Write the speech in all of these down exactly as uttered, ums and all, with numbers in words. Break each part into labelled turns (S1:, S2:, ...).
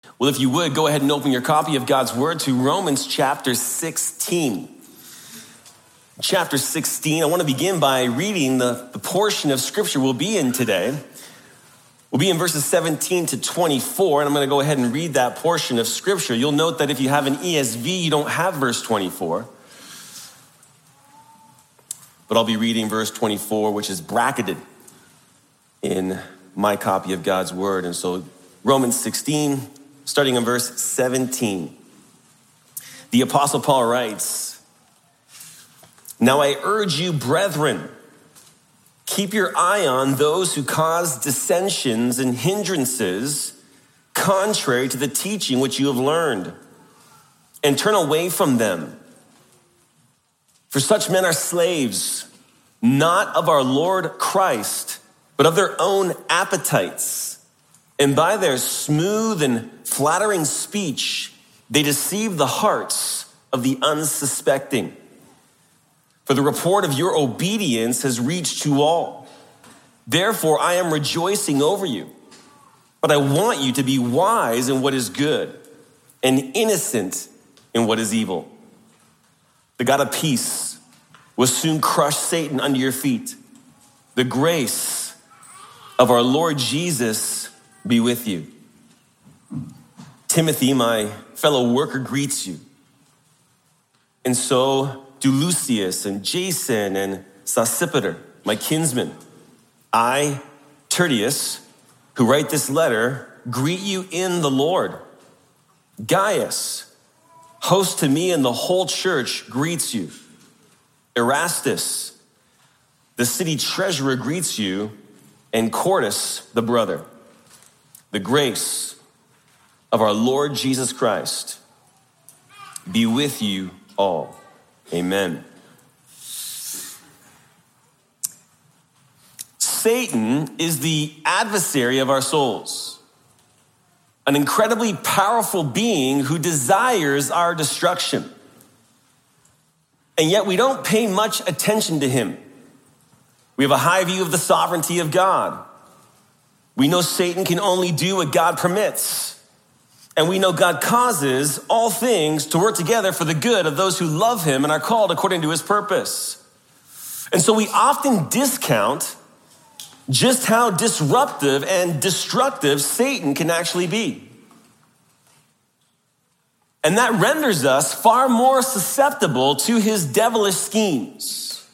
S1: Well, if you would, go ahead and open your copy of God's Word to Romans chapter sixteen. Chapter sixteen, I want to begin by reading the, the portion of Scripture we'll be in today. We'll be in verses seventeen to twenty-four, and I'm going to go ahead and read that portion of Scripture. You'll note that if you have an E S V, you don't have verse twenty-four. But I'll be reading verse twenty-four, which is bracketed in my copy of God's Word. And so Romans sixteen, starting in verse seventeen. The Apostle Paul writes, "Now I urge you, brethren, keep your eye on those who cause dissensions and hindrances contrary to the teaching which you have learned, and turn away from them. For such men are slaves, not of our Lord Christ, but of their own appetites. And by their smooth and flattering speech, they deceive the hearts of the unsuspecting. For the report of your obedience has reached to all. Therefore, I am rejoicing over you. But I want you to be wise in what is good and innocent in what is evil. The God of peace will soon crush Satan under your feet. The grace of our Lord Jesus be with you. Timothy, my fellow worker, greets you. And so do Lucius and Jason and Sosipater, my kinsmen. I, Tertius, who write this letter, greet you in the Lord. Gaius, host to me and the whole church, greets you. Erastus, the city treasurer, greets you, and Quartus, the brother. The grace of our Lord Jesus Christ be with you all. Amen." Satan is the adversary of our souls, an incredibly powerful being who desires our destruction. And yet we don't pay much attention to him. We have a high view of the sovereignty of God. We know Satan can only do what God permits. And we know God causes all things to work together for the good of those who love him and are called according to his purpose. And so we often discount just how disruptive and destructive Satan can actually be. And that renders us far more susceptible to his devilish schemes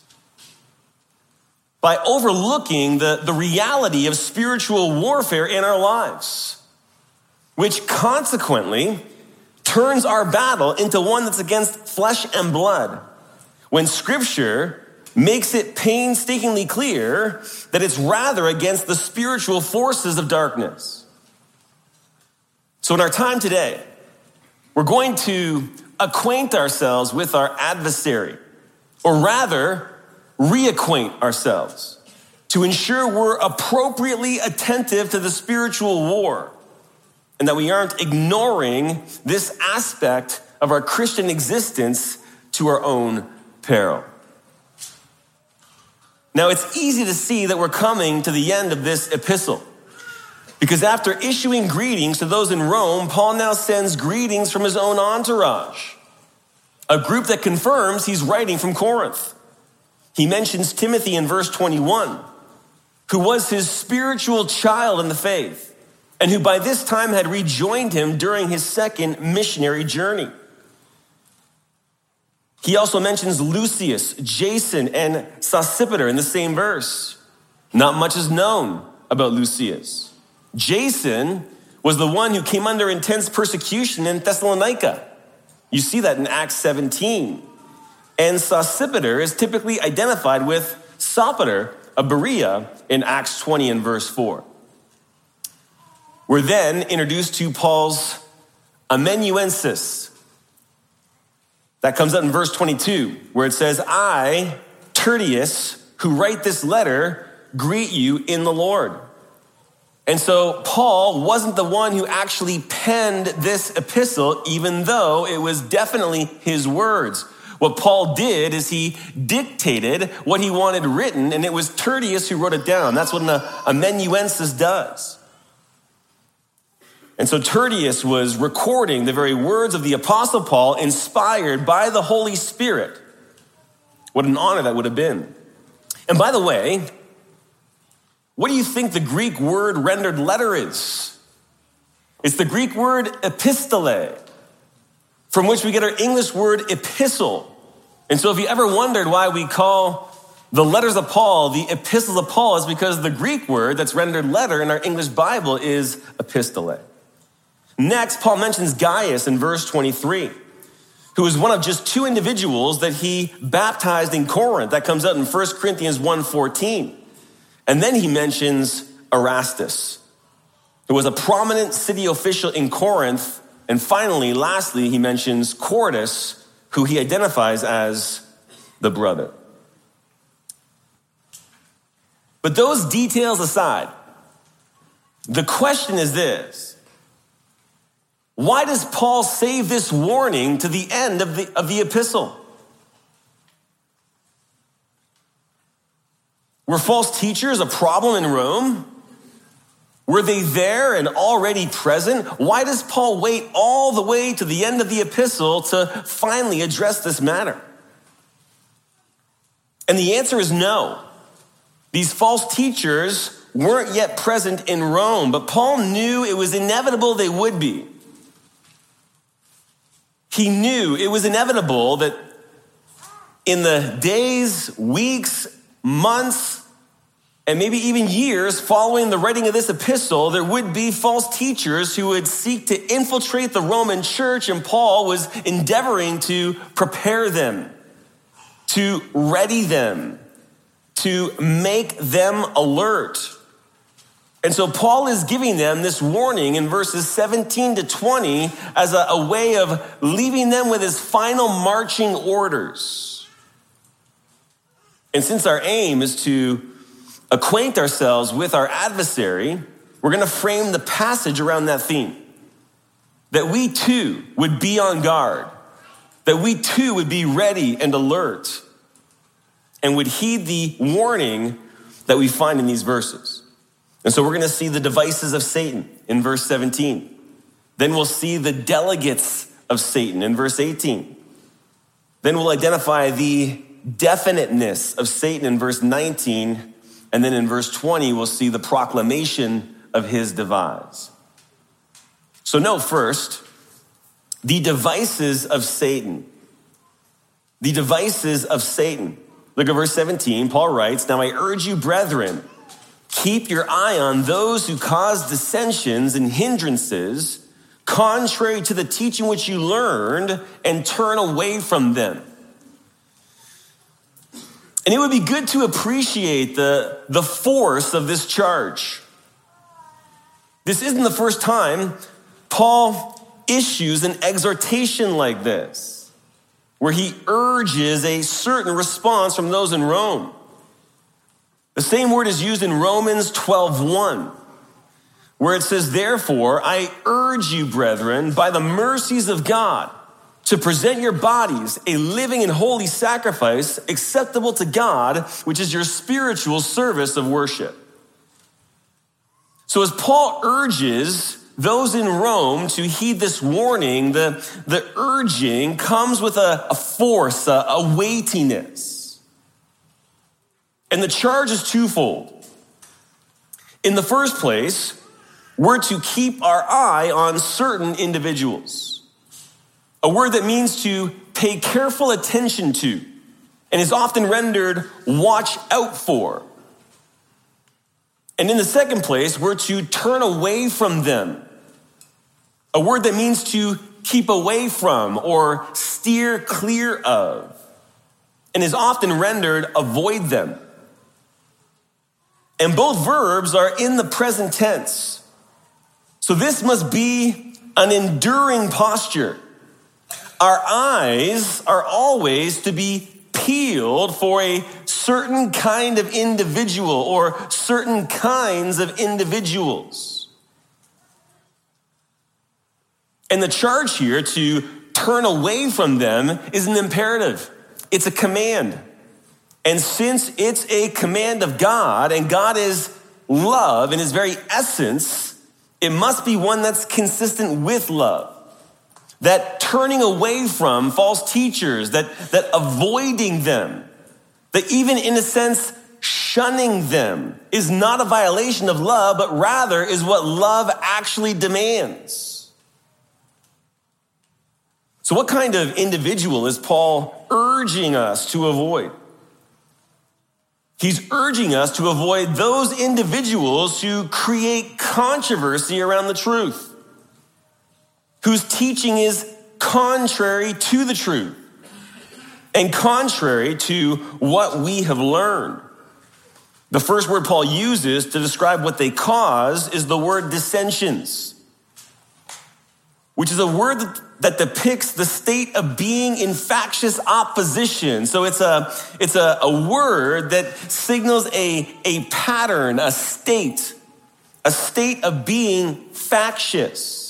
S1: by overlooking the, the reality of spiritual warfare in our lives, which consequently turns our battle into one that's against flesh and blood, when Scripture makes it painstakingly clear that it's rather against the spiritual forces of darkness. So in our time today, we're going to acquaint ourselves with our adversary, or rather, reacquaint ourselves to ensure we're appropriately attentive to the spiritual war and that we aren't ignoring this aspect of our Christian existence to our own peril. Now, it's easy to see that we're coming to the end of this epistle, because after issuing greetings to those in Rome, Paul now sends greetings from his own entourage, a group that confirms he's writing from Corinth. He mentions Timothy in verse twenty-one, who was his spiritual child in the faith, and who by this time had rejoined him during his second missionary journey. He also mentions Lucius, Jason, and Sosipater in the same verse. Not much is known about Lucius. Jason was the one who came under intense persecution in Thessalonica. You see that in Acts seventeen. And Sosipater is typically identified with Sopater of Berea in Acts twenty and verse four. We're then introduced to Paul's amanuensis. That comes up in verse twenty-two, where it says, "I, Tertius, who write this letter, greet you in the Lord." And so Paul wasn't the one who actually penned this epistle, even though it was definitely his words. What Paul did is he dictated what he wanted written, and it was Tertius who wrote it down. That's what an amanuensis does. And so Tertius was recording the very words of the Apostle Paul inspired by the Holy Spirit. What an honor that would have been. And by the way, what do you think the Greek word rendered letter is? It's the Greek word epistole, from which we get our English word epistle. And so if you ever wondered why we call the letters of Paul the epistles of Paul, it's because the Greek word that's rendered letter in our English Bible is epistole. Next, Paul mentions Gaius in verse twenty-three, who is one of just two individuals that he baptized in Corinth. That comes out in First Corinthians one fourteen. And then he mentions Erastus, who was a prominent city official in Corinth. And finally, lastly, he mentions Quartus, who he identifies as the brother. But those details aside, the question is this: why does Paul save this warning to the end of the, of the epistle? Were false teachers a problem in Rome? Were they there and already present? Why does Paul wait all the way to the end of the epistle to finally address this matter? And the answer is no. These false teachers weren't yet present in Rome, but Paul knew it was inevitable they would be. He knew it was inevitable that in the days, weeks, months, and maybe even years following the writing of this epistle, there would be false teachers who would seek to infiltrate the Roman church, and Paul was endeavoring to prepare them, to ready them, to make them alert. And so Paul is giving them this warning in verses seventeen to twenty as a, a way of leaving them with his final marching orders. And since our aim is to acquaint ourselves with our adversary, we're going to frame the passage around that theme. That we too would be on guard, that we too would be ready and alert, and would heed the warning that we find in these verses. And so we're going to see the devices of Satan in verse seventeen. Then we'll see the delegates of Satan in verse eighteen. Then we'll identify the definiteness of Satan in verse nineteen. And then in verse twenty, we'll see the proclamation of his devise. So note first, the devices of Satan. The devices of Satan. Look at verse seventeen. Paul writes, "Now I urge you, brethren, keep your eye on those who cause dissensions and hindrances, contrary to the teaching which you learned, and turn away from them." And it would be good to appreciate the, the force of this charge. This isn't the first time Paul issues an exhortation like this, where he urges a certain response from those in Rome. The same word is used in Romans twelve one, where it says, "Therefore, I urge you, brethren, by the mercies of God, to present your bodies a living and holy sacrifice acceptable to God, which is your spiritual service of worship." So as Paul urges those in Rome to heed this warning, the, the urging comes with a, a force, a, a weightiness. And the charge is twofold. In the first place, we're to keep our eye on certain individuals. A word that means to pay careful attention to, and is often rendered watch out for. And in the second place, we're to turn away from them. A word that means to keep away from or steer clear of, and is often rendered avoid them. And both verbs are in the present tense. So this must be an enduring posture. Our eyes are always to be peeled for a certain kind of individual or certain kinds of individuals. And the charge here to turn away from them is an imperative. It's a command. And since it's a command of God, and God is love in his very essence, it must be one that's consistent with love. That turning away from false teachers, that, that avoiding them, that even in a sense, shunning them is not a violation of love, but rather is what love actually demands. So what kind of individual is Paul urging us to avoid? He's urging us to avoid those individuals who create controversy around the truth, whose teaching is contrary to the truth and contrary to what we have learned. The first word Paul uses to describe what they cause is the word dissensions, which is a word that, that depicts the state of being in factious opposition. So it's a, it's a, a word that signals a, a pattern, a state, a state of being factious.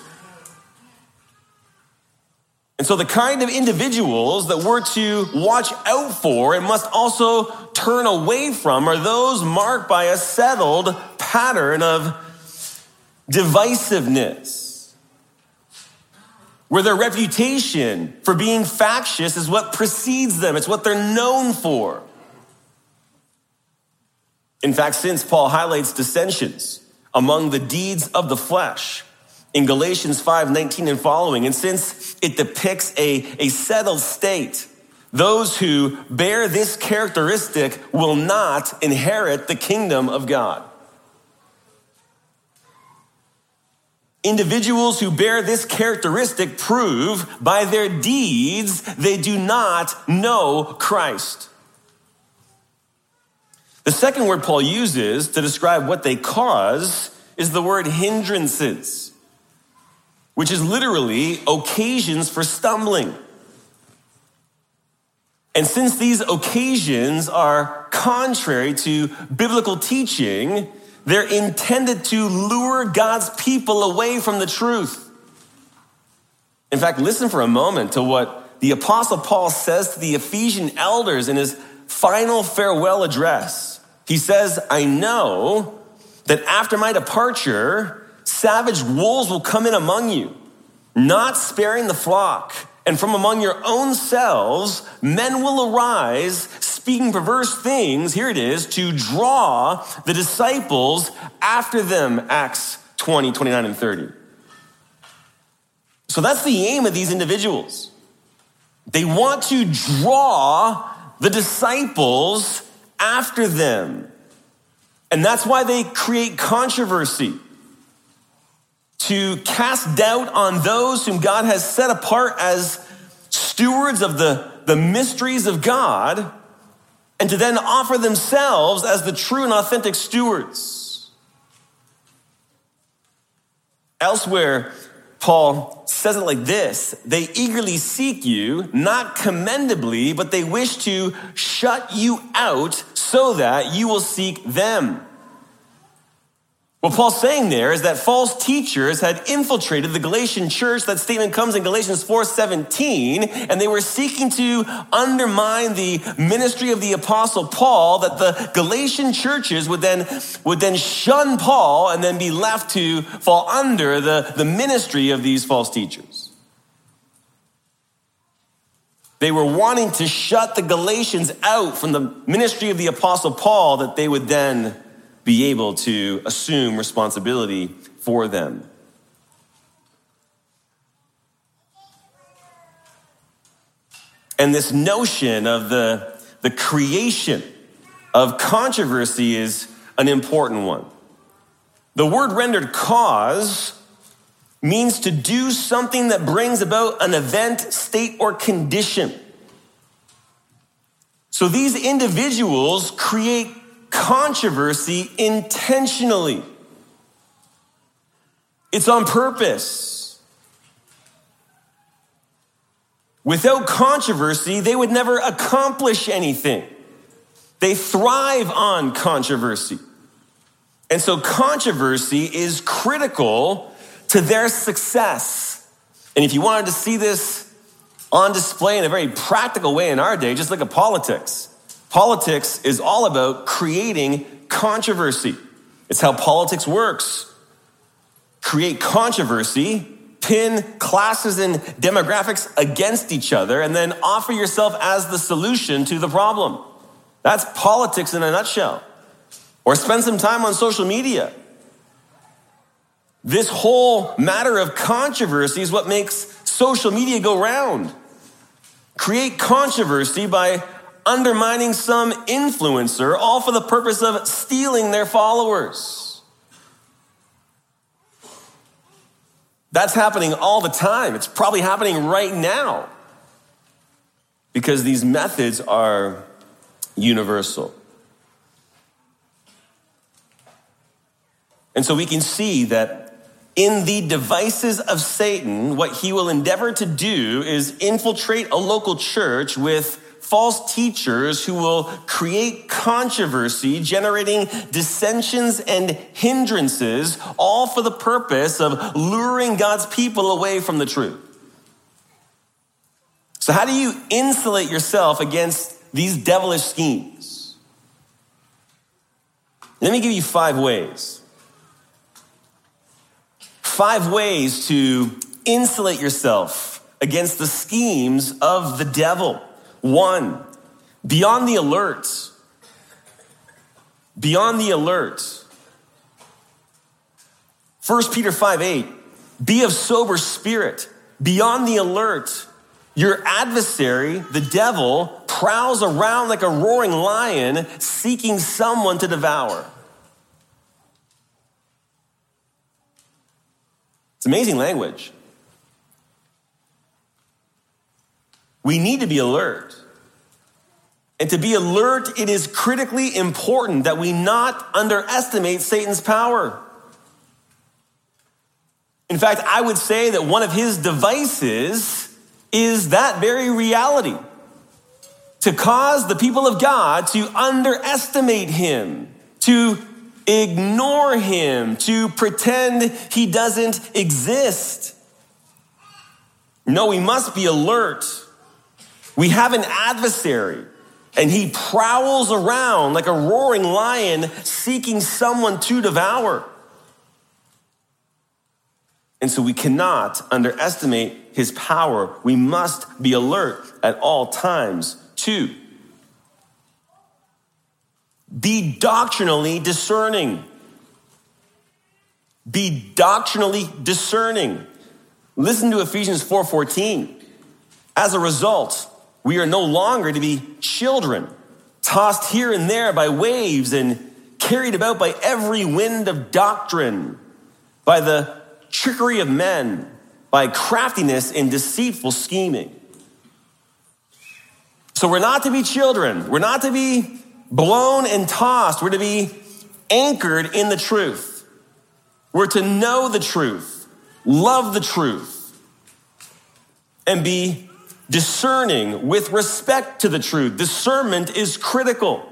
S1: And so the kind of individuals that we're to watch out for and must also turn away from are those marked by a settled pattern of divisiveness, where their reputation for being factious is what precedes them. It's what they're known for. In fact, since Paul highlights dissensions among the deeds of the flesh in Galatians five nineteen and following, and since it depicts a, a settled state, those who bear this characteristic will not inherit the kingdom of God. Individuals who bear this characteristic prove by their deeds they do not know Christ. The second word Paul uses to describe what they cause is the word hindrances, which is literally occasions for stumbling. And since these occasions are contrary to biblical teaching, they're intended to lure God's people away from the truth. In fact, listen for a moment to what the Apostle Paul says to the Ephesian elders in his final farewell address. He says, I know that after my departure, savage wolves will come in among you, not sparing the flock. And from among your own selves, men will arise, speaking perverse things, here it is, to draw the disciples after them, Acts twenty, twenty-nine, and thirty. So that's the aim of these individuals. They want to draw the disciples after them. And that's why they create controversy, to cast doubt on those whom God has set apart as stewards of the, the mysteries of God, and to then offer themselves as the true and authentic stewards. Elsewhere, Paul says it like this: they eagerly seek you, not commendably, but they wish to shut you out so that you will seek them. What Paul's saying there is that false teachers had infiltrated the Galatian church. That statement comes in Galatians four seventeen, and they were seeking to undermine the ministry of the Apostle Paul, that the Galatian churches would then, would then shun Paul and then be left to fall under the, the ministry of these false teachers. They were wanting to shut the Galatians out from the ministry of the Apostle Paul, that they would then be able to assume responsibility for them. And this notion of the, the creation of controversy is an important one. The word rendered cause means to do something that brings about an event, state, or condition. So these individuals create controversy intentionally. It's on purpose. Without controversy, they would never accomplish anything. They thrive on controversy. And so controversy is critical to their success. And if you wanted to see this on display in a very practical way in our day, just look at politics. Politics is all about creating controversy. It's how politics works. create controversy, pin classes and demographics against each other, and then offer yourself as the solution to the problem. That's politics in a nutshell. Or spend some time on social media. This whole matter of controversy is what makes social media go round. Create controversy by undermining some influencer, all for the purpose of stealing their followers. That's happening all the time. It's probably happening right now because these methods are universal. And so we can see that in the devices of Satan, what he will endeavor to do is infiltrate a local church with false teachers who will create controversy, generating dissensions and hindrances, all for the purpose of luring God's people away from the truth. So how do you insulate yourself against these devilish schemes? Let me give you five ways. Five ways to insulate yourself against the schemes of the devil. One, be on the alert. Be on the alert. First Peter five eight, be of sober spirit. Be on the alert. Your adversary, the devil, prowls around like a roaring lion, seeking someone to devour. It's amazing language. We need to be alert. And to be alert, it is critically important that we not underestimate Satan's power. In fact, I would say that one of his devices is that very reality. To cause the people of God to underestimate him, to ignore him, to pretend he doesn't exist. No, we must be alert. We have an adversary, and he prowls around like a roaring lion seeking someone to devour. And so we cannot underestimate his power. We must be alert at all times. Two, be doctrinally discerning. Be doctrinally discerning. Listen to Ephesians four fourteen. As a result, we are no longer to be children, tossed here and there by waves and carried about by every wind of doctrine, by the trickery of men, by craftiness and deceitful scheming. So we're not to be children. We're not to be blown and tossed. We're to be anchored in the truth. We're to know the truth, love the truth, and be discerning with respect to the truth. Discernment is critical.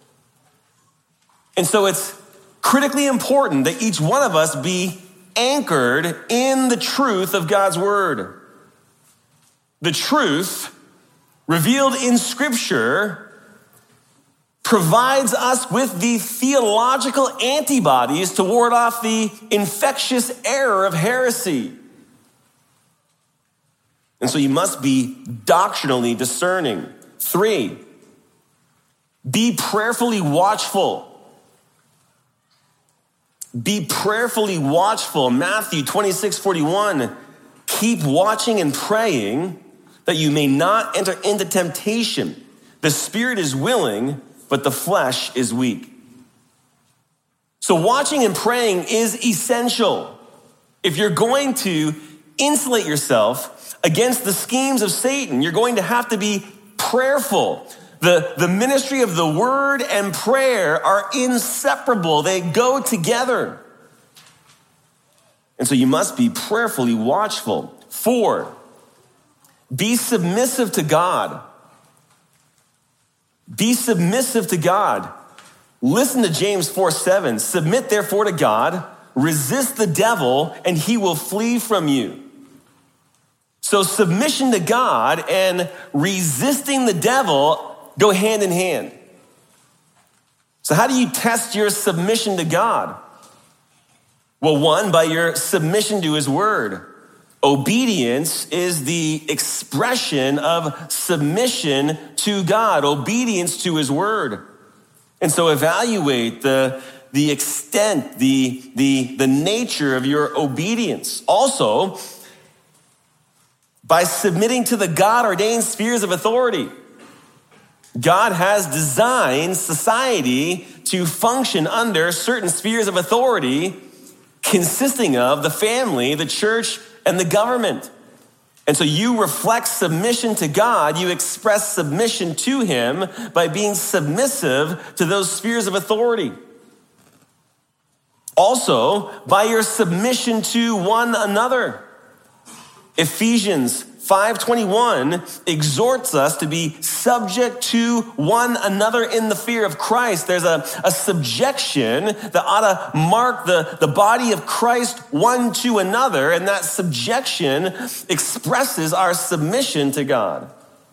S1: And so it's critically important that each one of us be anchored in the truth of God's word. The truth revealed in Scripture provides us with the theological antibodies to ward off the infectious error of heresy. And so you must be doctrinally discerning. Three, be prayerfully watchful. Be prayerfully watchful. Matthew twenty-six forty-one, keep watching and praying that you may not enter into temptation. The spirit is willing, but the flesh is weak. So watching and praying is essential. If you're going to insulate yourself against the schemes of Satan, you're going to have to be prayerful. The, the ministry of the word and prayer are inseparable. They go together. And so you must be prayerfully watchful. Four, be submissive to God. Be submissive to God. Listen to James four seven. Submit therefore to God, resist the devil, and he will flee from you. So submission to God and resisting the devil go hand in hand. So how do you test your submission to God? Well, one, by your submission to his word. Obedience is the expression of submission to God, obedience to his word. And so evaluate the, the extent, the, the, the nature of your obedience. Also, by submitting to the God-ordained spheres of authority. God has designed society to function under certain spheres of authority consisting of the family, the church, and the government. And so you reflect submission to God, you express submission to him by being submissive to those spheres of authority. Also, by your submission to one another. Ephesians five twenty-one exhorts us to be subject to one another in the fear of Christ. There's a, a subjection that ought to mark the, the body of Christ one to another, and that subjection expresses our submission to God.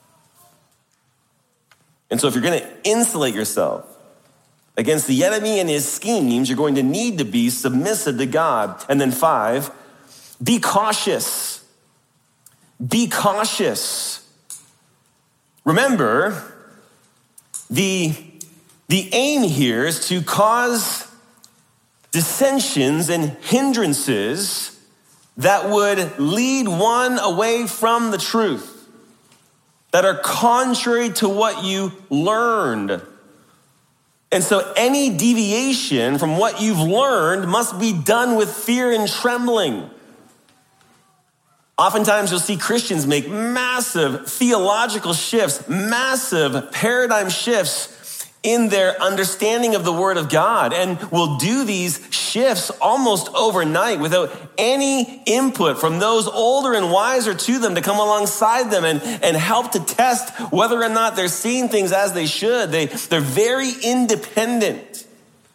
S1: And so if you're going to insulate yourself against the enemy and his schemes, you're going to need to be submissive to God. And then five, be cautious. Be cautious. Remember, the, the aim here is to cause dissensions and hindrances that would lead one away from the truth, that are contrary to what you learned. And so any deviation from what you've learned must be done with fear and trembling. Oftentimes you'll see Christians make massive theological shifts, massive paradigm shifts in their understanding of the Word of God, and will do these shifts almost overnight without any input from those older and wiser to them to come alongside them and, and help to test whether or not they're seeing things as they should. They, they're very independent.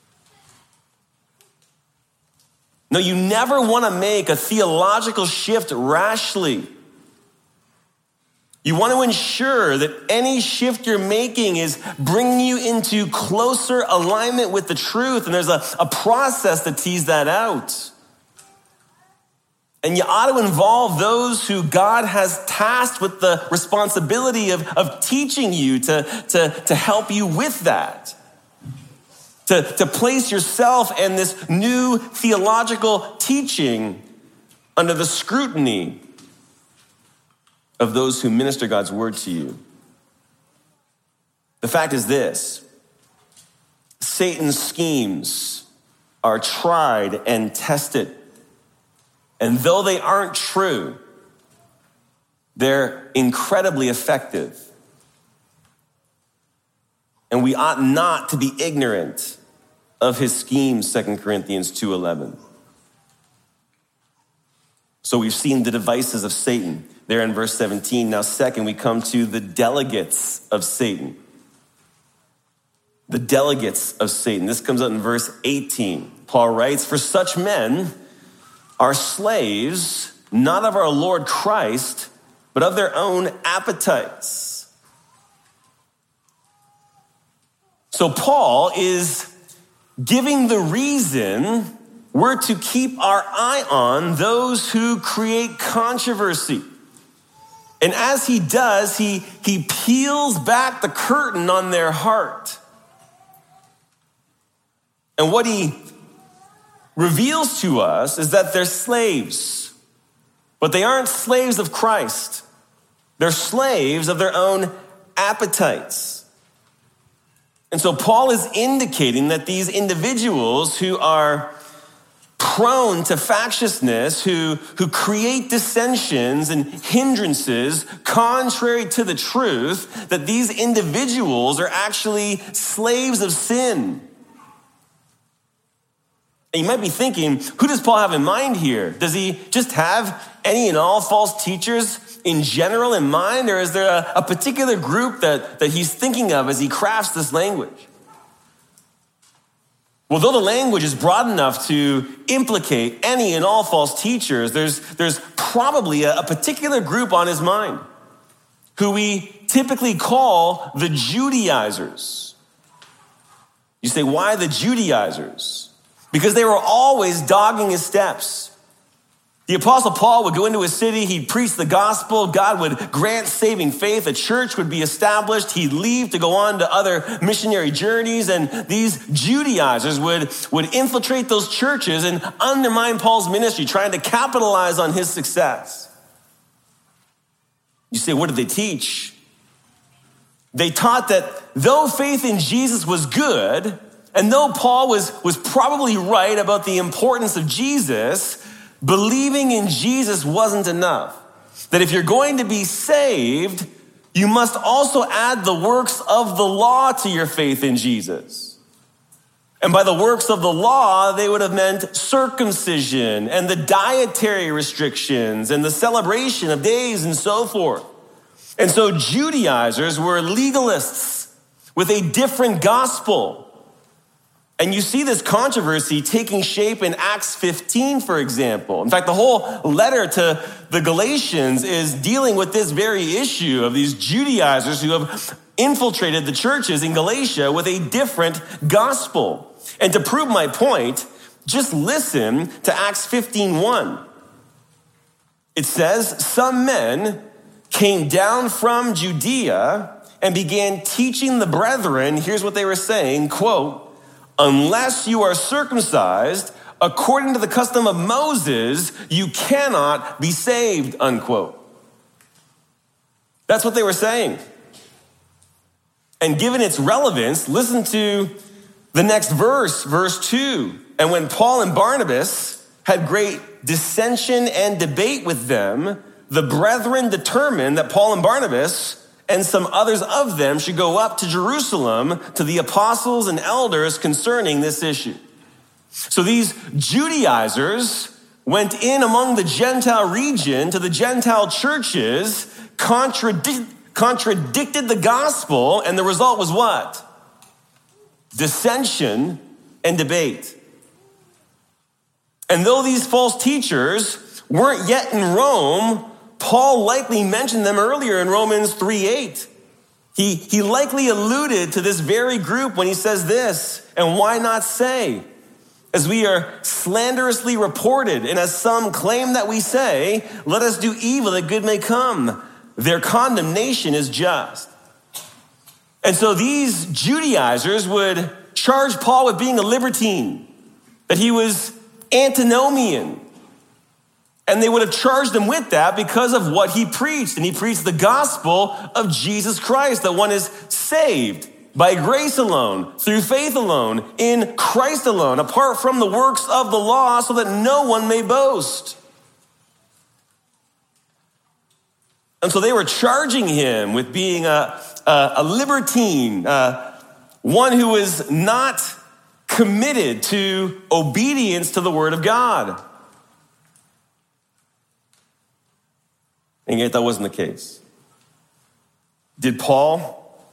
S1: No, you never want to make a theological shift rashly. You want to ensure that any shift you're making is bringing you into closer alignment with the truth, and there's a, a process to tease that out. And you ought to involve those who God has tasked with the responsibility of, of teaching you to, to, to help you with that. To, to place yourself and this new theological teaching under the scrutiny of those who minister God's word to you. The fact is this: Satan's schemes are tried and tested. And though they aren't true, they're incredibly effective. And we ought not to be ignorant of his schemes, Second Corinthians two eleven. So we've seen the devices of Satan there in verse seventeen. Now second, we come to the delegates of Satan. The delegates of Satan. This comes out in verse eighteen. Paul writes, "For such men are slaves, not of our Lord Christ, but of their own appetites." So Paul is giving the reason we're to keep our eye on those who create controversy. And as he does, he, he peels back the curtain on their heart. And what he reveals to us is that they're slaves, but they aren't slaves of Christ. They're slaves of their own appetites. And so Paul is indicating that these individuals who are prone to factiousness, who, who create dissensions and hindrances contrary to the truth, that these individuals are actually slaves of sin. And you might be thinking, who does Paul have in mind here? Does he just have any and all false teachers in general in mind, or is there a, a particular group that, that he's thinking of as he crafts this language? Well, though the language is broad enough to implicate any and all false teachers, there's, there's probably a, a particular group on his mind who we typically call the Judaizers. You say, why the Judaizers? because they were always dogging his steps. The Apostle Paul would go into a city, he'd preach the gospel, God would grant saving faith, a church would be established, he'd leave to go on to other missionary journeys, and these Judaizers would, would infiltrate those churches and undermine Paul's ministry, trying to capitalize on his success. You say, what did they teach? They taught that though faith in Jesus was good, and though Paul was, was probably right about the importance of Jesus, believing in Jesus wasn't enough. That if you're going to be saved, you must also add the works of the law to your faith in Jesus. And by the works of the law, they would have meant circumcision and the dietary restrictions and the celebration of days and so forth. And so Judaizers were legalists with a different gospel. And you see this controversy taking shape in Acts fifteen, for example. In fact, the whole letter to the Galatians is dealing with this very issue of these Judaizers who have infiltrated the churches in Galatia with a different gospel. And to prove my point, just listen to Acts fifteen one. It says, some men came down from Judea and began teaching the brethren. Here's what they were saying, quote, unless you are circumcised according to the custom of Moses, you cannot be saved, unquote. That's what they were saying. And given its relevance, listen to the next verse, verse two. And when Paul and Barnabas had great dissension and debate with them, the brethren determined that Paul and Barnabas and some others of them should go up to Jerusalem to the apostles and elders concerning this issue. So these Judaizers went in among the Gentile region to the Gentile churches, contradic- contradicted the gospel, and the result was what? Dissension and debate. And though these false teachers weren't yet in Rome, Paul likely mentioned them earlier in Romans three eight. He, he likely alluded to this very group when he says this, and why not say, as we are slanderously reported, and as some claim that we say, let us do evil that good may come. Their condemnation is just. And so these Judaizers would charge Paul with being a libertine, that he was antinomian. And they would have charged him with that because of what he preached. And he preached the gospel of Jesus Christ, that one is saved by grace alone, through faith alone, in Christ alone, apart from the works of the law, so that no one may boast. And so they were charging him with being a, a, a libertine, uh, one who is not committed to obedience to the word of God. And yet that wasn't the case. Did Paul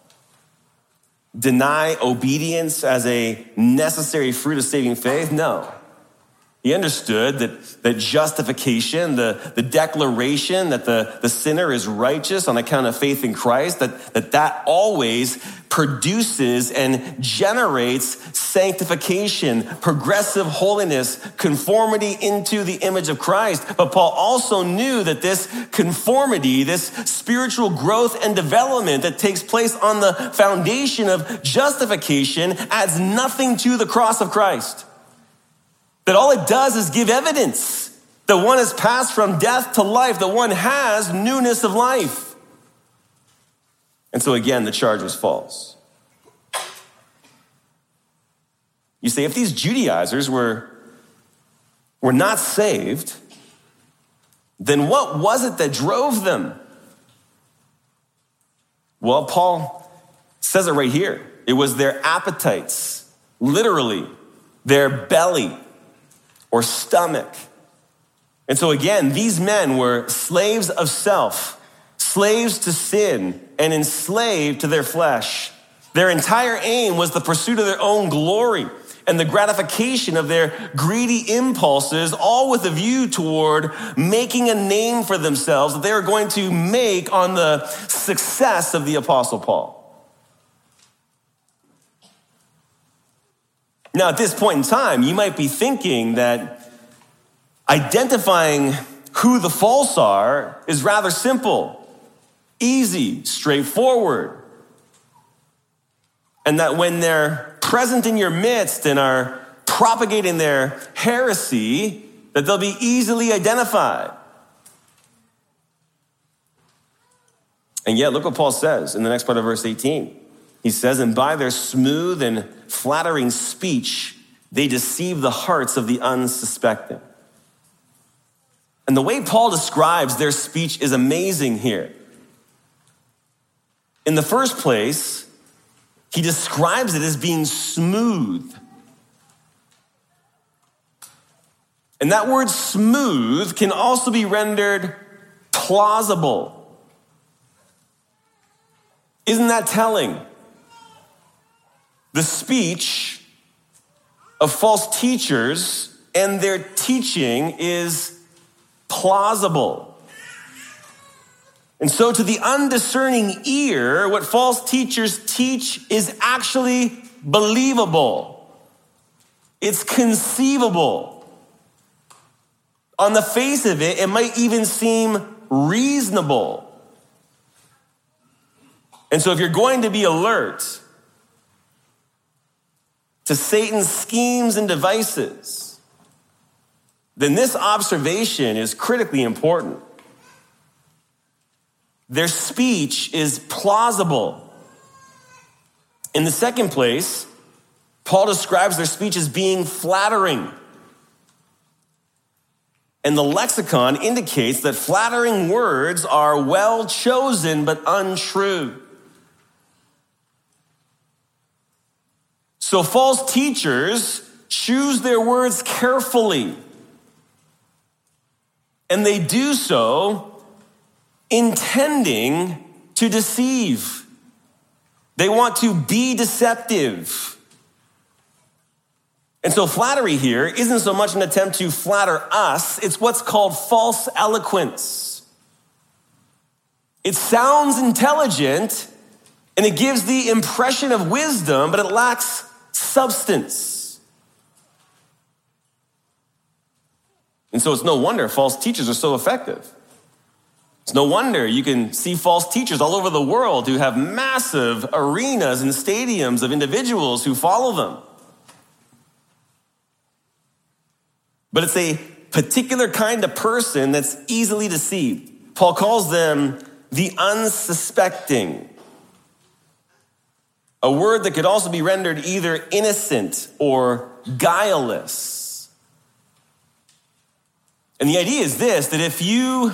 S1: deny obedience as a necessary fruit of saving faith? No. He understood that, that justification, the, the declaration that the, the sinner is righteous on account of faith in Christ, that, that that always produces and generates sanctification, progressive holiness, conformity into the image of Christ. But Paul also knew that this conformity, this spiritual growth and development that takes place on the foundation of justification adds nothing to the cross of Christ. That all it does is give evidence that one has passed from death to life, that one has newness of life. And so again, the charge was false. You say, if these Judaizers were, were not saved, then what was it that drove them? Well, Paul says it right here. It was their appetites, literally, their belly or stomach. And so again, these men were slaves of self, slaves to sin, and enslaved to their flesh. Their entire aim was the pursuit of their own glory and the gratification of their greedy impulses, all with a view toward making a name for themselves that they were going to make on the success of the Apostle Paul. Now, at this point in time, you might be thinking that identifying who the false are is rather simple, easy, straightforward. And that when they're present in your midst and are propagating their heresy, that they'll be easily identified. And yet, look what Paul says in the next part of verse eighteen. He says, and by their smooth and flattering speech, they deceive the hearts of the unsuspecting. And the way Paul describes their speech is amazing here. In the first place, he describes it as being smooth. And that word smooth can also be rendered plausible. Isn't that telling? The speech of false teachers and their teaching is plausible. And so to the undiscerning ear, what false teachers teach is actually believable. It's conceivable. On the face of it, it might even seem reasonable. And so if you're going to be alert to Satan's schemes and devices, then this observation is critically important. Their speech is plausible. In the second place, Paul describes their speech as being flattering. And the lexicon indicates that flattering words are well chosen but untrue. So false teachers choose their words carefully. And they do so intending to deceive. They want to be deceptive. And so flattery here isn't so much an attempt to flatter us, it's what's called false eloquence. It sounds intelligent and it gives the impression of wisdom, but it lacks substance. And so it's no wonder false teachers are so effective. It's no wonder you can see false teachers all over the world who have massive arenas and stadiums of individuals who follow them. But it's a particular kind of person that's easily deceived. Paul calls them the unsuspecting. A word that could also be rendered either innocent or guileless. And the idea is this, that if you,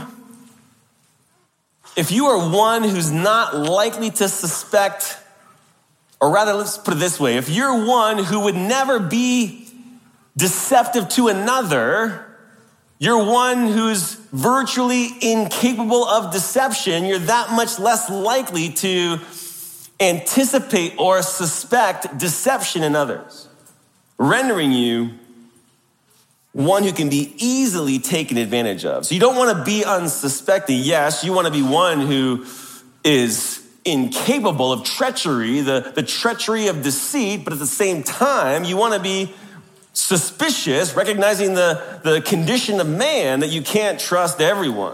S1: if you are one who's not likely to suspect, or rather, let's put it this way, if you're one who would never be deceptive to another, you're one who's virtually incapable of deception, you're that much less likely to anticipate or suspect deception in others, rendering you one who can be easily taken advantage of. So you don't want to be unsuspecting. Yes, you want to be one who is incapable of treachery, the, the treachery of deceit, but at the same time, you want to be suspicious, recognizing the, the condition of man that you can't trust everyone.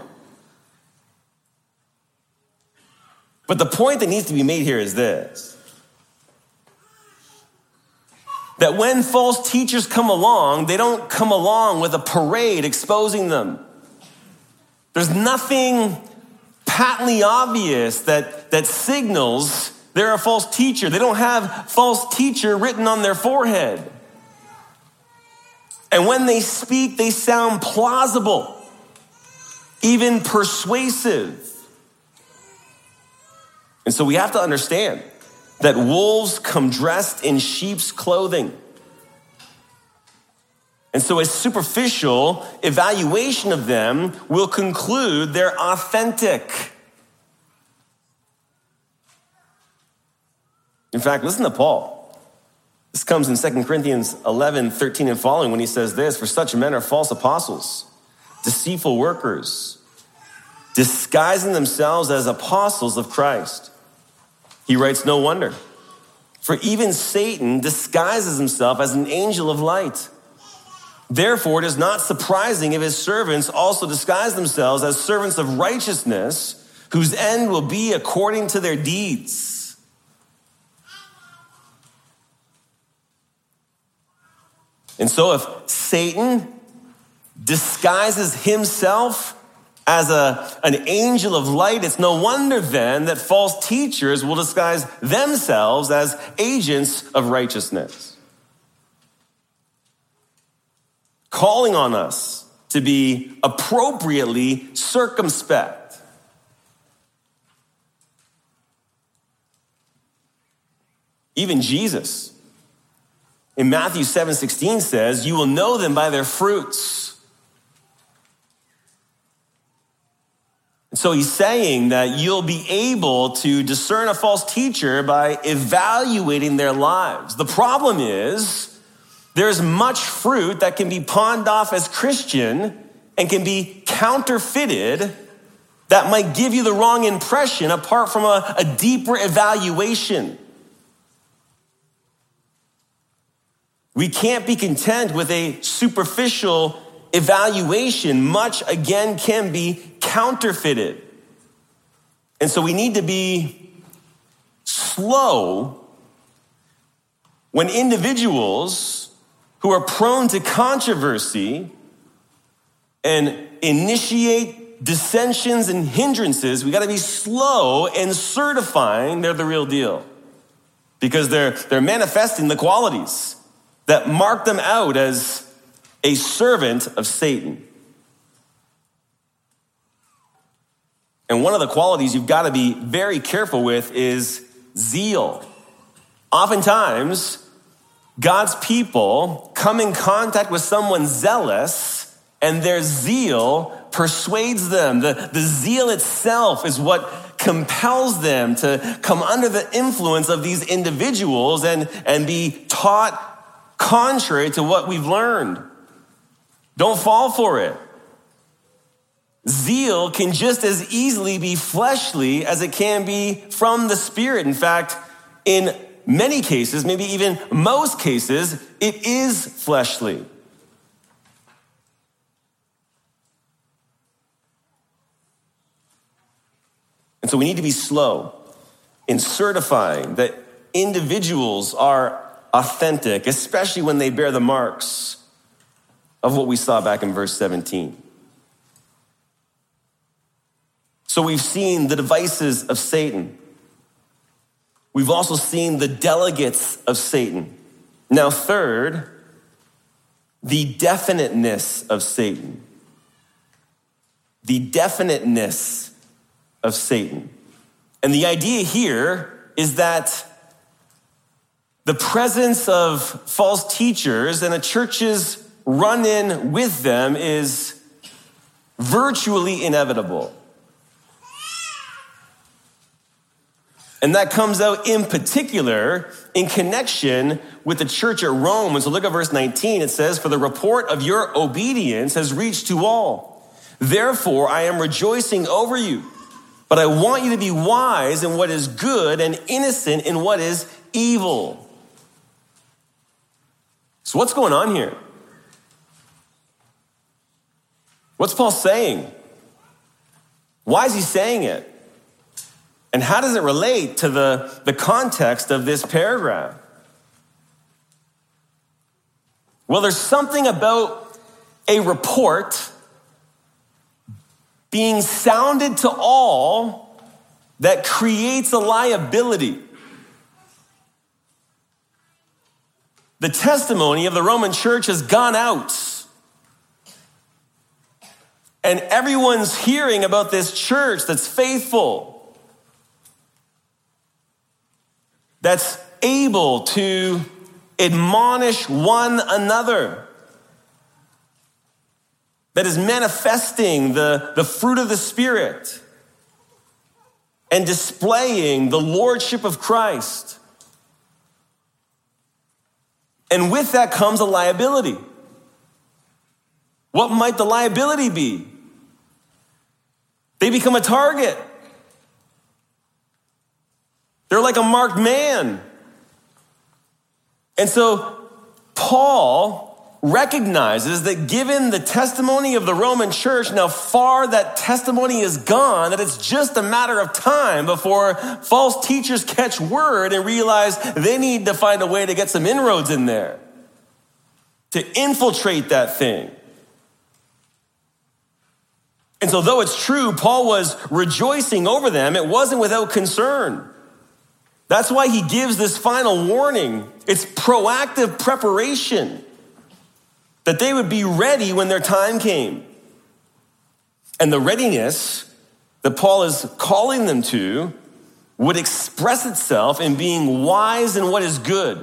S1: But the point that needs to be made here is this: that when false teachers come along, they don't come along with a parade exposing them. There's nothing patently obvious that, that signals they're a false teacher. They don't have false teacher written on their forehead. And when they speak, they sound plausible, even persuasive. And so we have to understand that wolves come dressed in sheep's clothing. And so a superficial evaluation of them will conclude they're authentic. In fact, listen to Paul. This comes in Second Corinthians eleven, thirteen and following when he says this: for such men are false apostles, deceitful workers, disguising themselves as apostles of Christ. He writes, no wonder. For even Satan disguises himself as an angel of light. Therefore, it is not surprising if his servants also disguise themselves as servants of righteousness, whose end will be according to their deeds. And so if Satan disguises himself as a, an angel of light, it's no wonder then that false teachers will disguise themselves as agents of righteousness, calling on us to be appropriately circumspect. Even Jesus in Matthew seven sixteen says, "You will know them by their fruits." So he's saying that you'll be able to discern a false teacher by evaluating their lives. The problem is there's much fruit that can be pawned off as Christian and can be counterfeited that might give you the wrong impression apart from a, a deeper evaluation. We can't be content with a superficial evaluation. Much, again, can be counterfeited. And so we need to be slow when individuals who are prone to controversy and initiate dissensions and hindrances, we got to be slow in certifying they're the real deal, because they're, they're manifesting the qualities that mark them out as a servant of Satan. And one of the qualities you've got to be very careful with is zeal. Oftentimes, God's people come in contact with someone zealous, and their zeal persuades them. The, the zeal itself is what compels them to come under the influence of these individuals and, and be taught contrary to what we've learned. Don't fall for it. Zeal can just as easily be fleshly as it can be from the Spirit. In fact, in many cases, maybe even most cases, it is fleshly. And so we need to be slow in certifying that individuals are authentic, especially when they bear the marks of what we saw back in verse seventeen. So we've seen the devices of Satan. We've also seen the delegates of Satan. Now, third, the definiteness of Satan. The definiteness of Satan. And the idea here is that the presence of false teachers and a church's run-in with them is virtually inevitable. And that comes out in particular in connection with the church at Rome. And so look at verse nineteen. It says, "For the report of your obedience has reached to all. Therefore, I am rejoicing over you. But I want you to be wise in what is good and innocent in what is evil." So what's going on here? What's Paul saying? Why is he saying it? And how does it relate to the, the context of this paragraph? Well, there's something about a report being sounded to all that creates a liability. The testimony of the Roman church has gone out. And everyone's hearing about this church that's faithful, that's able to admonish one another, that is manifesting the, the fruit of the Spirit and displaying the lordship of Christ. And with that comes a liability. What might the liability be? They become a target. They're like a marked man. And so Paul recognizes that given the testimony of the Roman church, now far that testimony is gone, that it's just a matter of time before false teachers catch word and realize they need to find a way to get some inroads in there, to infiltrate that thing. And so though it's true, Paul was rejoicing over them, it wasn't without concern. That's why he gives this final warning. It's proactive preparation, that they would be ready when their time came. And the readiness that Paul is calling them to would express itself in being wise in what is good.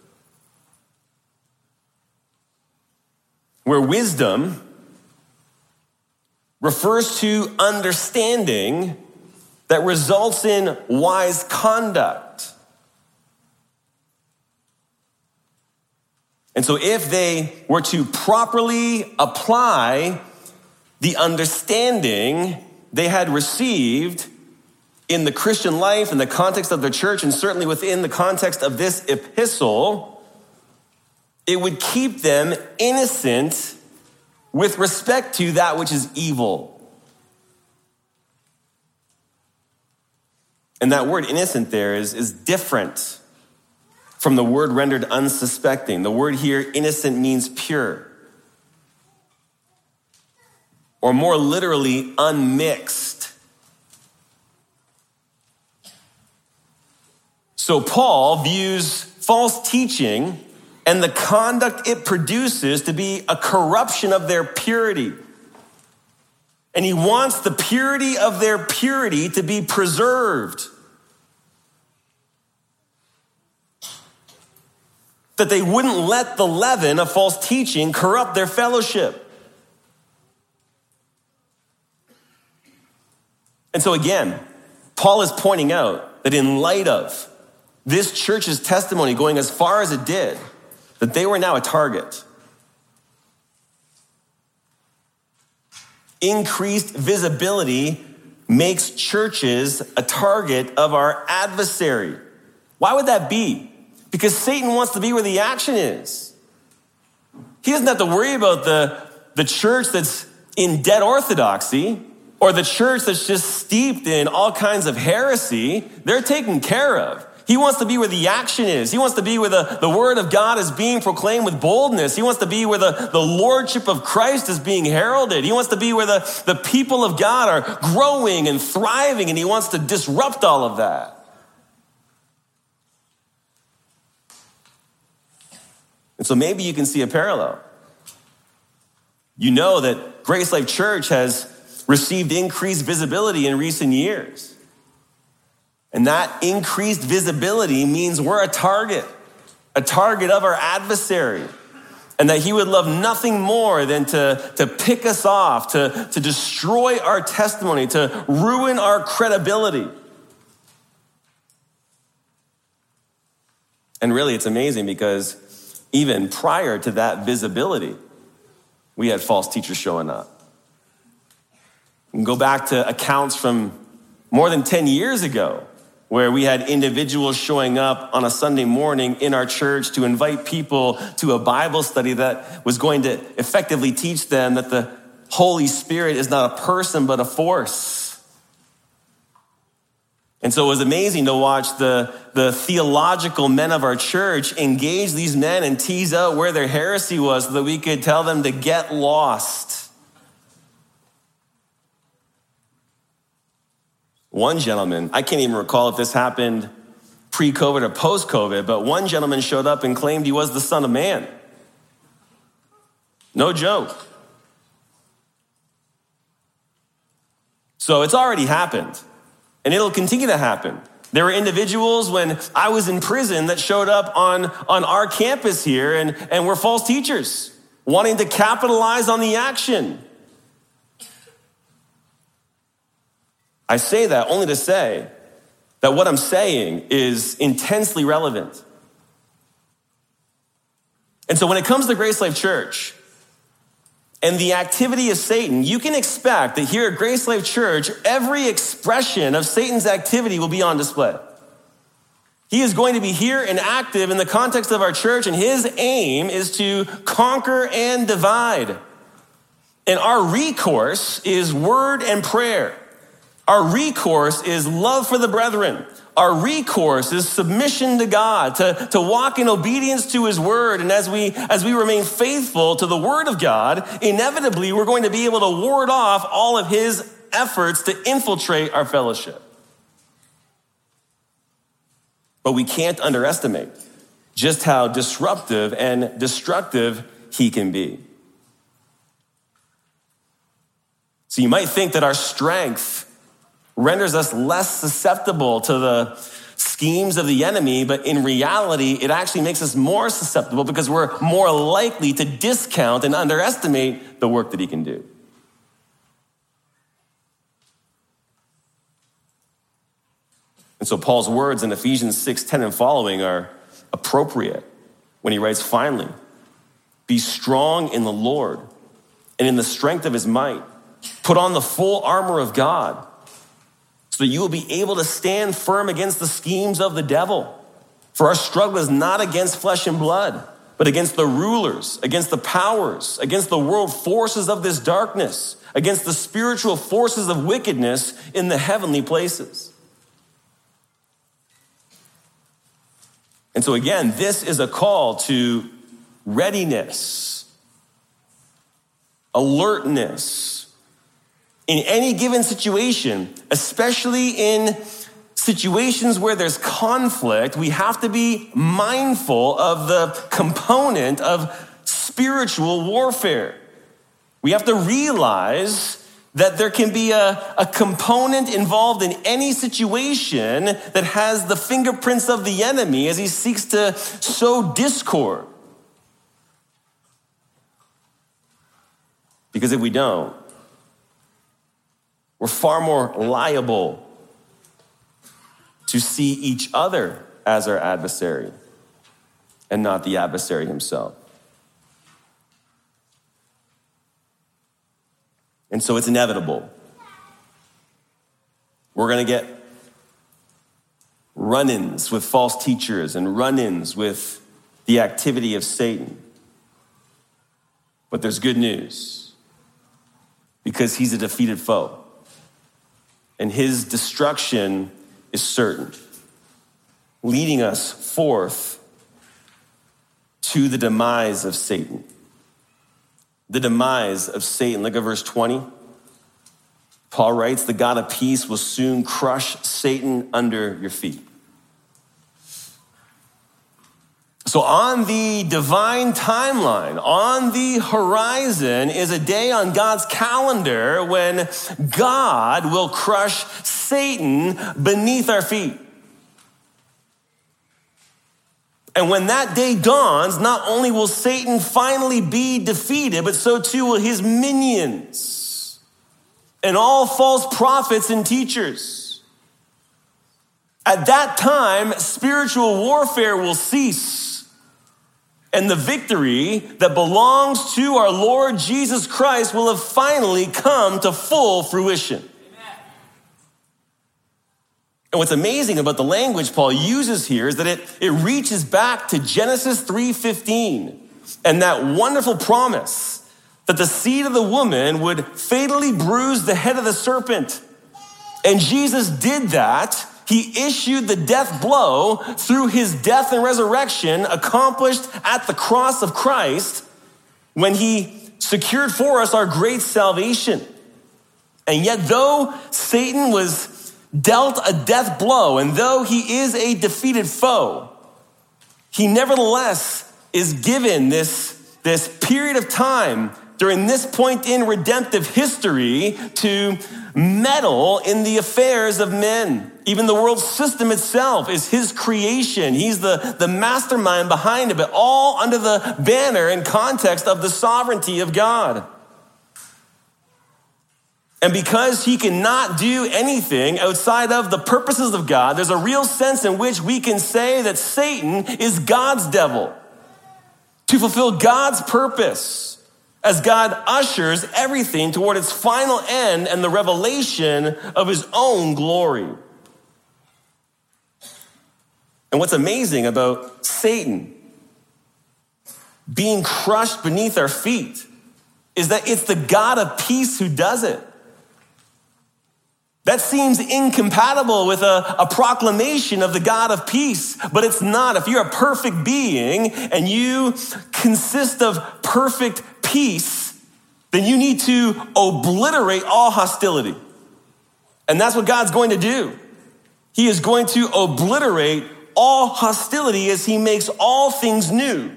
S1: Where wisdom refers to understanding that results in wise conduct. And so if they were to properly apply the understanding they had received in the Christian life, in the context of the church, and certainly within the context of this epistle, it would keep them innocent with respect to that which is evil. And that word innocent there is, is different from the word rendered unsuspecting. The word here, innocent, means pure. Or more literally, unmixed. So Paul views false teaching and the conduct it produces to be a corruption of their purity. And he wants the purity of their purity to be preserved. That they wouldn't let the leaven of false teaching corrupt their fellowship. And so again, Paul is pointing out that in light of this church's testimony going as far as it did, that they were now a target. Increased visibility makes churches a target of our adversary. Why would that be? Because Satan wants to be where the action is. He doesn't have to worry about the, the church that's in dead orthodoxy or the church that's just steeped in all kinds of heresy. They're taken care of. He wants to be where the action is. He wants to be where the, the word of God is being proclaimed with boldness. He wants to be where the, the lordship of Christ is being heralded. He wants to be where the, the people of God are growing and thriving, and he wants to disrupt all of that. And so maybe you can see a parallel. You know that Grace Life Church has received increased visibility in recent years. And that increased visibility means we're a target, a target of our adversary. And that he would love nothing more than to, to pick us off, to, to destroy our testimony, to ruin our credibility. And really, it's amazing because even prior to that visibility, we had false teachers showing up. We can go back to accounts from more than ten years ago, where we had individuals showing up on a Sunday morning in our church to invite people to a Bible study that was going to effectively teach them that the Holy Spirit is not a person, but a force. And so it was amazing to watch the, the theological men of our church engage these men and tease out where their heresy was so that we could tell them to get lost. One gentleman, I can't even recall if this happened pre-COVID or post-COVID, but one gentleman showed up and claimed he was the Son of Man. No joke. So it's already happened, and it'll continue to happen. There were individuals when I was in prison that showed up on, on our campus here and, and were false teachers, wanting to capitalize on the action. I say that only to say that what I'm saying is intensely relevant. And so when it comes to Grace Life Church and the activity of Satan, you can expect that here at Grace Life Church, every expression of Satan's activity will be on display. He is going to be here and active in the context of our church, and his aim is to conquer and divide. And our recourse is word and prayer. Our recourse is love for the brethren. Our recourse is submission to God, to, to walk in obedience to his word. And as we, as we remain faithful to the word of God, inevitably we're going to be able to ward off all of his efforts to infiltrate our fellowship. But we can't underestimate just how disruptive and destructive he can be. So you might think that our strength renders us less susceptible to the schemes of the enemy, but in reality, it actually makes us more susceptible because we're more likely to discount and underestimate the work that he can do. And so Paul's words in Ephesians six ten and following are appropriate when he writes, finally, be strong in the Lord and in the strength of his might. Put on the full armor of God so that you will be able to stand firm against the schemes of the devil. For our struggle is not against flesh and blood, but against the rulers, against the powers, against the world forces of this darkness, against the spiritual forces of wickedness in the heavenly places. And so again, this is a call to readiness, alertness in any given situation, especially in situations where there's conflict. We have to be mindful of the component of spiritual warfare. We have to realize that there can be a, a component involved in any situation that has the fingerprints of the enemy as he seeks to sow discord. Because if we don't, we're far more liable to see each other as our adversary and not the adversary himself. And so it's inevitable. We're going to get run-ins with false teachers and run-ins with the activity of Satan. But there's good news, because he's a defeated foe, and his destruction is certain, leading us forth to the demise of Satan. The demise of Satan. Look at verse twenty. Paul writes, the God of peace will soon crush Satan under your feet. So on the divine timeline, on the horizon is a day on God's calendar when God will crush Satan beneath our feet. And when that day dawns, not only will Satan finally be defeated, but so too will his minions and all false prophets and teachers. At that time, spiritual warfare will cease, and the victory that belongs to our Lord Jesus Christ will have finally come to full fruition. And what's amazing about the language Paul uses here is that it, it reaches back to Genesis three fifteen and that wonderful promise that the seed of the woman would fatally bruise the head of the serpent. And Jesus did that. He issued the death blow through his death and resurrection accomplished at the cross of Christ when he secured for us our great salvation. And yet though Satan was dealt a death blow, and though he is a defeated foe, he nevertheless is given this, this period of time during this point in redemptive history to meddle in the affairs of men. Even the world system itself is his creation. He's the, the mastermind behind it, but all under the banner and context of the sovereignty of God. And because he cannot do anything outside of the purposes of God, there's a real sense in which we can say that Satan is God's devil to fulfill God's purpose as God ushers everything toward its final end and the revelation of his own glory. And And what's amazing about Satan being crushed beneath our feet is that it's the God of peace who does it. That seems incompatible with a, a proclamation of the God of peace, but it's not. If you're a perfect being and you consist of perfect peace, then you need to obliterate all hostility. And that's what God's going to do. He is going to obliterate all hostility as he makes all things new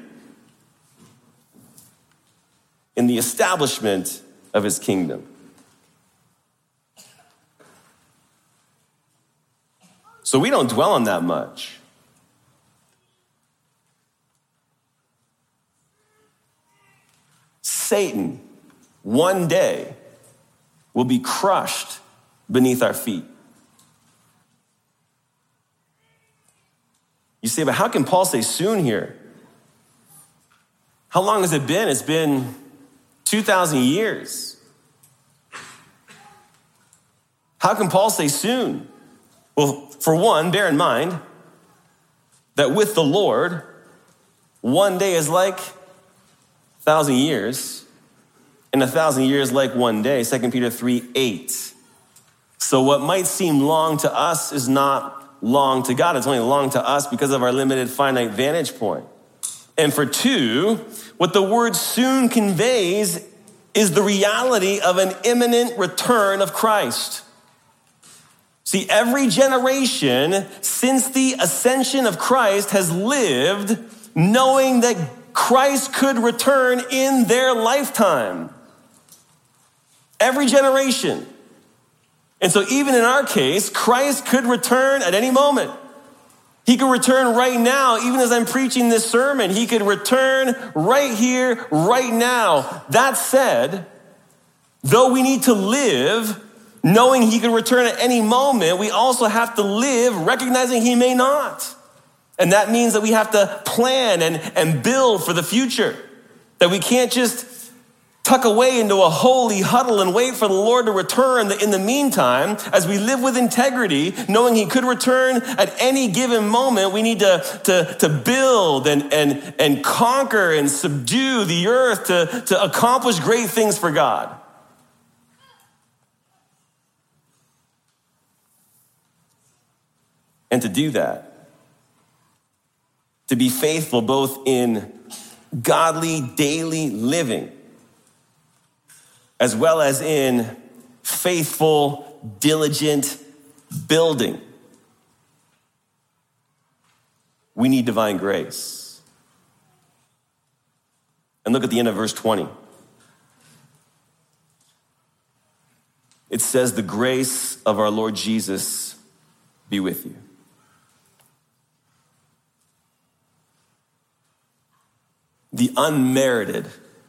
S1: in the establishment of his kingdom. So we don't dwell on that much. Satan, one day, will be crushed beneath our feet. You say, but how can Paul say soon here? How long has it been? It's been two thousand years. How can Paul say soon? Well, for one, bear in mind that with the Lord, one day is like a thousand years, and a thousand years like one day, Second Peter three eight. So what might seem long to us is not long to God. It's only long to us because of our limited finite vantage point. And for two, what the word soon conveys is the reality of an imminent return of Christ. See, every generation since the ascension of Christ has lived knowing that Christ could return in their lifetime. Every generation. And so even in our case, Christ could return at any moment. He could return right now, even as I'm preaching this sermon. He could return right here, right now. That said, though we need to live knowing he could return at any moment, we also have to live recognizing he may not. And that means that we have to plan and, and build for the future. That we can't just tuck away into a holy huddle and wait for the Lord to return. In the meantime, as we live with integrity, knowing he could return at any given moment, we need to, to, to build and, and, and conquer and subdue the earth to, to accomplish great things for God. And to do that, to be faithful both in godly daily living, as well as in faithful, diligent building. We need divine grace. And look at the end of verse twenty. It says, the grace of our Lord Jesus be with you. The unmerited,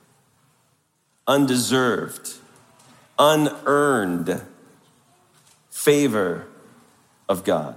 S1: undeserved, unearned favor of God.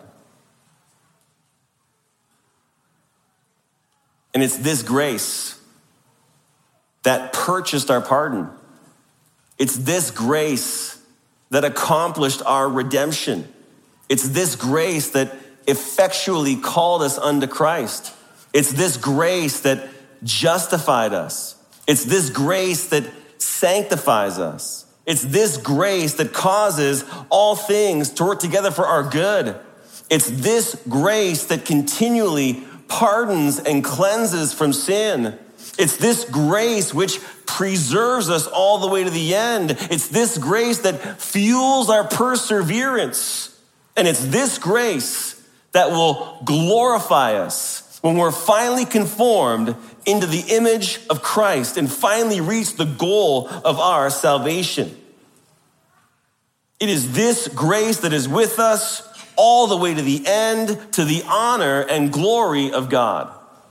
S1: And it's this grace that purchased our pardon. It's this grace that accomplished our redemption. It's this grace that effectually called us unto Christ. It's this grace that justified us. It's this grace that sanctifies us. It's this grace that causes all things to work together for our good. It's this grace that continually pardons and cleanses from sin. It's this grace which preserves us all the way to the end. It's this grace that fuels our perseverance. And it's this grace that will glorify us when we're finally conformed into the image of Christ and finally reach the goal of our salvation. It is this grace that is with us all the way to the end, to the honor and glory of God.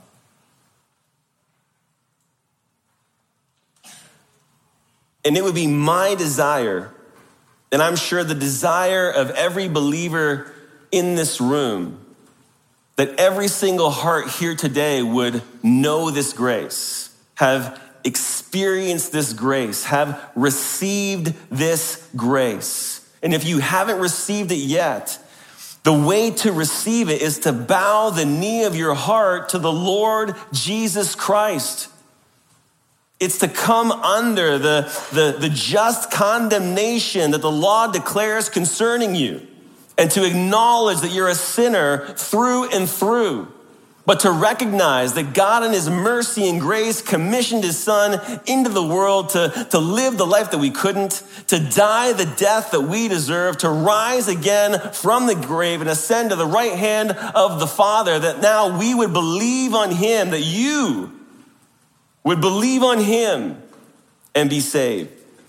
S1: And it would be my desire, and I'm sure the desire of every believer in this room, that every single heart here today would know this grace, have experienced this grace, have received this grace. And if you haven't received it yet, The way to receive it is to bow the knee of your heart to the Lord Jesus Christ. It's to come under the, the, the just condemnation that the law declares concerning you, and to acknowledge that you're a sinner through and through, but to recognize that God in his mercy and grace commissioned his son into the world to, to live the life that we couldn't, to die the death that we deserve, to rise again from the grave and ascend to the right hand of the Father, that now we would believe on him, that you would believe on him and be saved.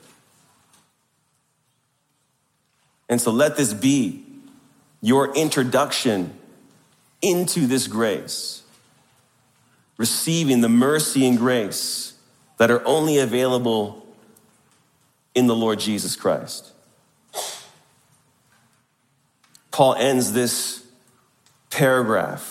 S1: And so let this be your introduction into this grace, receiving the mercy and grace that are only available in the Lord Jesus Christ. Paul ends this paragraph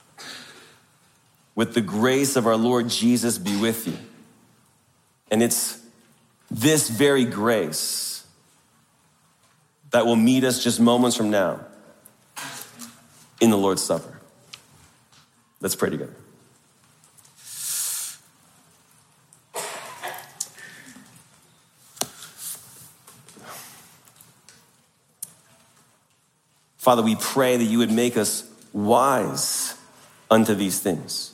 S1: with the grace of our Lord Jesus be with you. And it's this very grace that will meet us just moments from now in the Lord's Supper. Let's pray together. Father, we pray that you would make us wise unto these things.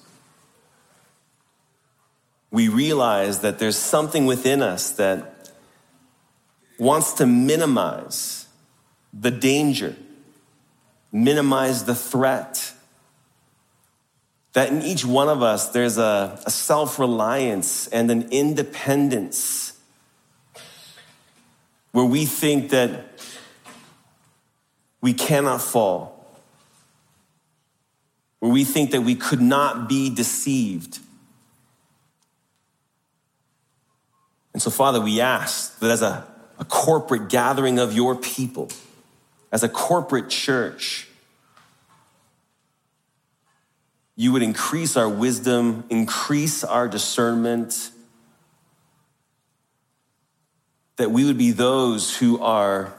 S1: We realize that there's something within us that wants to minimize the danger, minimize the threat. That in each one of us, there's a, a self-reliance and an independence where we think that we cannot fall, where we think that we could not be deceived. And so, Father, we ask that as a, a corporate gathering of your people, as a corporate church, you would increase our wisdom, increase our discernment, that we would be those who are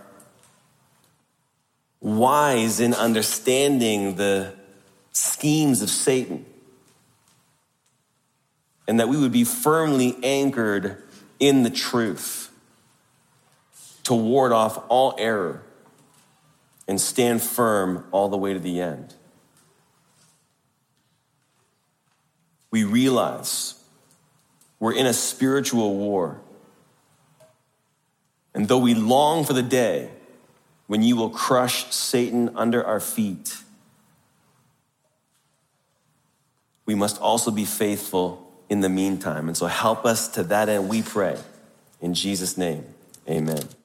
S1: wise in understanding the schemes of Satan, and that we would be firmly anchored in the truth to ward off all error and stand firm all the way to the end. We realize we're in a spiritual war. And though we long for the day when you will crush Satan under our feet, we must also be faithful in the meantime. And so help us to that end, we pray. In Jesus' name, amen.